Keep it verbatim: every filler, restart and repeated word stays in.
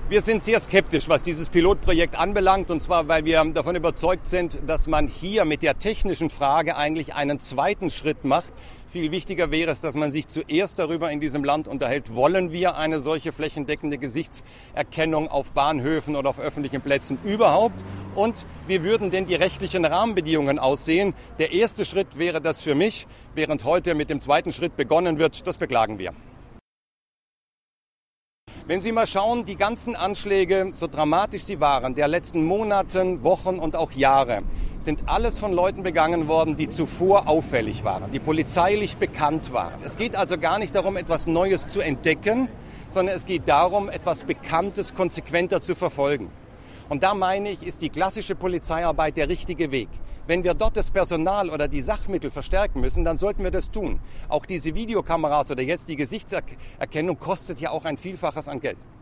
Wir sind sehr skeptisch, was dieses Pilotprojekt anbelangt, und zwar, weil wir davon überzeugt sind, dass man hier mit der technischen Frage eigentlich einen zweiten Schritt macht. Viel wichtiger wäre es, dass man sich zuerst darüber in diesem Land unterhält, wollen wir eine solche flächendeckende Gesichtserkennung auf Bahnhöfen oder auf öffentlichen Plätzen überhaupt? Und wie würden denn die rechtlichen Rahmenbedingungen aussehen? Der erste Schritt wäre das für mich, während heute mit dem zweiten Schritt begonnen wird. Das beklagen wir. Wenn Sie mal schauen, die ganzen Anschläge, so dramatisch sie waren, der letzten Monaten, Wochen und auch Jahre, sind alles von Leuten begangen worden, die zuvor auffällig waren, die polizeilich bekannt waren. Es geht also gar nicht darum, etwas Neues zu entdecken, sondern es geht darum, etwas Bekanntes konsequenter zu verfolgen. Und da meine ich, ist die klassische Polizeiarbeit der richtige Weg. Wenn wir dort das Personal oder die Sachmittel verstärken müssen, dann sollten wir das tun. Auch diese Videokameras oder jetzt die Gesichtserkennung kostet ja auch ein Vielfaches an Geld.